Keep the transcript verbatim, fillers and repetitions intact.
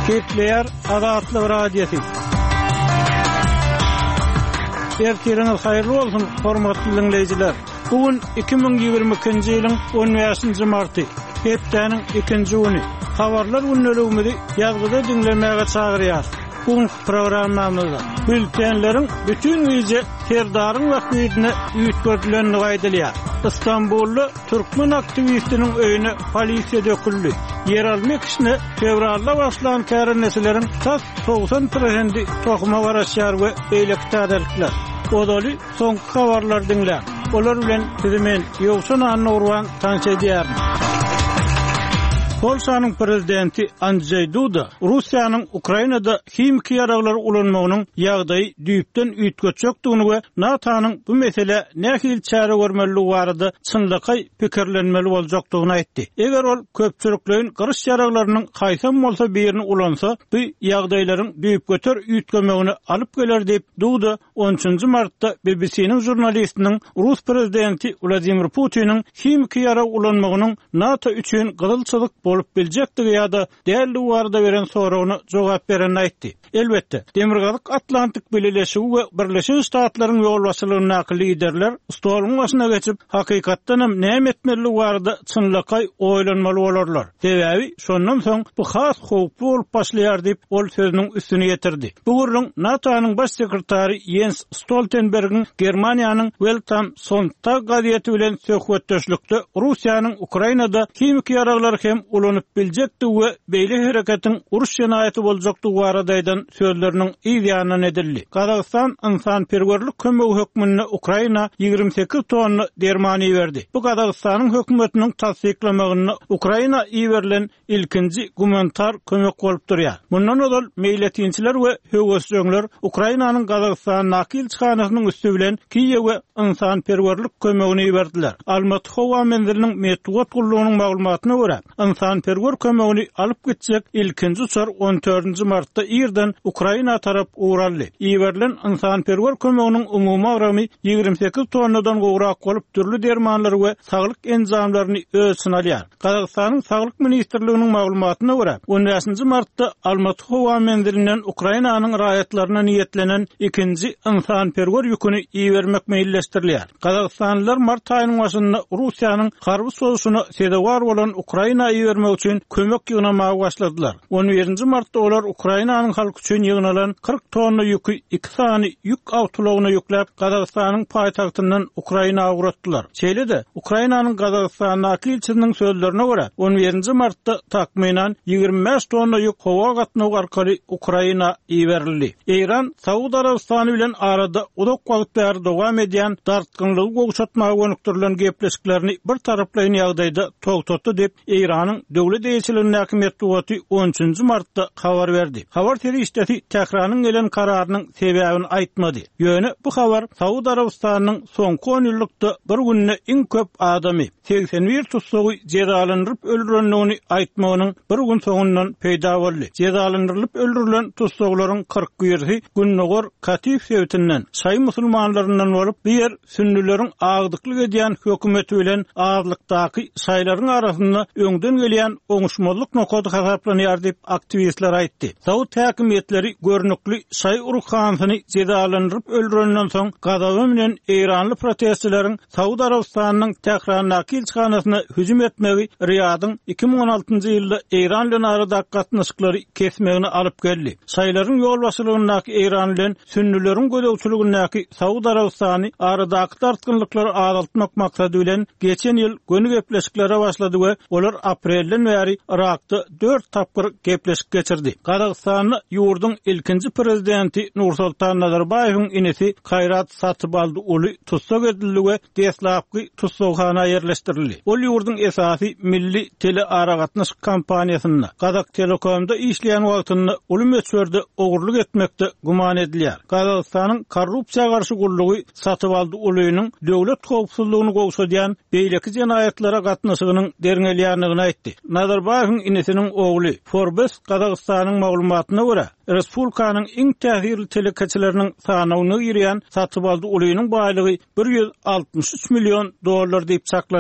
Kepler Azatlyk Radiosu. Ertiriniz hayırlı olsun, hormatly dinleyijiler. Bugün iki bin ýygrimi-nji ýylyň on beşinji marty, hepdeniň ikinji güni. Habarlar günnäligimizi ýazgyda dinlemäge çagyrýar. Bu programmamyzda bültenleriň bütün güýje terdaryň wagtyne üýtgördülenini aýdylýar. İstanbullu Türkmen aktivistiniň öýüne polisiýa döküldi. Yer almak işine fevralda başlayan kärnesilerin tas doksan prosenti tokuma garaşýar we beýlekdädelikler. Odaly soňky habarlar dinlä. Olar bilen bizimen ýogsun anurwan tanşedýär. Polşanyň prezidenti Andrzej Duda Russiýanyň Ukrainada himki ýaraglar ulanmagynyň ýagdaýy düýpden üýtgeçekdigini we NATO'nyň bu mesele nähil çäre görmeligi barada çynlyky pikirlenmeli boljakdygyny aýtdy. Eger ol köpçülikleriň gyryş ýaraglarynyň haýsam bolsa birini ulansa, bu ýagdaýlaryň düýp göter üýtgemegini alyp geler diýip Duda on üçinji martda B B C'niň jurnalistiniň Rus prezidenti Vladimir Putin'in himki ýarag ulanmagynyň NATO üçin gyzylçylyk bolup biljekdigi ýa-da däli warda beren soragyna jogap beren aýtdy. Elbetde, Demirgazyk Atlantik Bileşigi we Birleşik Ştatlaryň ýol başçylygynyň akly liderler stoluň başyna geçip hakykatdan hem näme etmeli barada çynlyky oýlanmaly bolarlar. Sebebi şondan soň bu has howp bolup başlaýar diýip ol sözüniň üstüne ýetirdi. Bu gurrun NATO'nyň baş sekretary Jens Stoltenberg'in Germaniýanyň Weltam-Sonntag gazieti bilen söhbetdeşlikde Russiýanyň Ukrainada himki ýaraglary hem ulanyp biljekdi we beýle hereketiň uruş ýenaýaty boljakdygy baradaýdan sözleriniň ýa-da edildi. Kazakystan insan perwerlik kömegi hökmüne Ukraina ýygrimi sekiz tonna dermany berdi. Bu Kazakystanyň hökümetiniň tasdiklamagyny Ukraina ýerilen ilkinji gumanitar kömek bolup durýar. Mundan öňe meýletinçiler we höwesçiler Ukrainanyň Kazakystan nakil çykanasynyň üstü bilen Kiýew we insan perwerlik kömegini berdiler. Almaty howa menziliniň metbuat gullugynyň maglumatyna görä, insan perwer kömegini alyp gitjek ilkinji uçar on dördünji martda ýerden Ukraina tarap uğraldy. Ýerilen insan perwer kömeginiň umumy agramy ýygrimi sekiz tonnadan gowrak bolup türlü dermanlar we saglyk enzamlaryny ölçüne alýar. Kazakstanyň saglyk ministrliginiň maglumatyna görä, on beşinji martda Almaty howa menzilinden Ukrainanyň raýatlaryna niýetlenen ikinji insan perwer ýüküni ýermek meýilleşdirilýär. Kazakstanlylar mart aýynyň başynda Russiýanyň harby soňşuny sedewar bolan Ukraina ýermek üçin kömek ýygnamagy başladylar. on birinji martda olar Ukrainanyň halky üçin ýygnalan kırk tonna ýükü iki sany ýük awtolagyna ýükläp Kazakstanyň paýtagtyndan Ukraina uğratdylar. Şeýle-de Ukrainanyň Kazakstanyň nakilçisiniň sözlerine görä, on birinji martda takminan ýygrimi beş tonna ýük howa gatnagy arkaly Ukraina ýerildi. Iran Saudi Arabistany bilen arada uzak wagt bäri dowam edýän dartgynlygy gowşatmagy gönükdirilen gepleşiklerini bir taraplaýan ýagdaýda togtatdy diýip Iranyň döwlet eýçiliginiň häkimetdi on üçinji martda habar berdi. Habar terişdeti Tehranyň gelen kararynyň sebäbini aýtmady. Ýöne bu habar Saudi Arabistanyň soňky on ýyllykda bir günde iň köp adamy seksen bir tutsagy jezalandyryp öldürenligini aýtmagynyň bir gün soňundan peýda boldy. Jezalandyrylyp öldürilen tutsaglaryň kırk birisi Günnogor Katif sebätinden şaý musulmanlarynyň bolup bir sünnileriň agdyklyk edýän hökümeti bilen azlykdaky şaýlaryň arasynda öňden gelýän oňuşmalyk nokady hasaplanýar diýip aktivistler aýtdy. Saudi häkimetleri görnükli şaý urukhansyny jezalandyryp öldürenden soň gazawy bilen Iranly protestçilerin Saudi Arabistanyň Tehran nakil çykanasyna hüjüm etmegi Riyadyň iki bin on altynjy ýylda Iran bilen arada gatnaşyklary kesmegini alyp geldi. Şaýlaryň ýol başçylygynyňky Iran bilen sünnileriň gödäwçiligiňky Saudi Arabistany aradaky tartgynlyklary azaltmak maksady bilen geçen ýyl gönü gepleşiklere başlady we olar aprelden bäri Irakda dört tapgyr gepleşik geçirdi. Kazakstanyň ýurduň ilkinji prezidenti Nursultan Nazarbaýewiň inisi Hayrat Satybaldy uly tutsak edildi we deslapky tutsakxana ýerleşdirildi. Ol ýurduň esasy milli tele aragatnaş kampaniýasyna Kazak Telekomda işleýän wagtynda uly meçherde ogurluk etmekde guman edilýär. Kazakstanyň korrupsiýa garşy gullugy Satybaldy ulynyň döwlet howpsuzlygyny gowşadýan beýleki jenaýatlara gatnaşygynyň derňelýänligini aýtdy. Nazarbaýewiň inisiniň ogly Forbes Kazakstanyň maglumatyna görä, Respublikanyň iň täsirli telekeçileriniň sanawyny ýerýän Satybaldy ulynyň baýlygy bir ýüz altymyş üç million dollar diýip çaklanýar.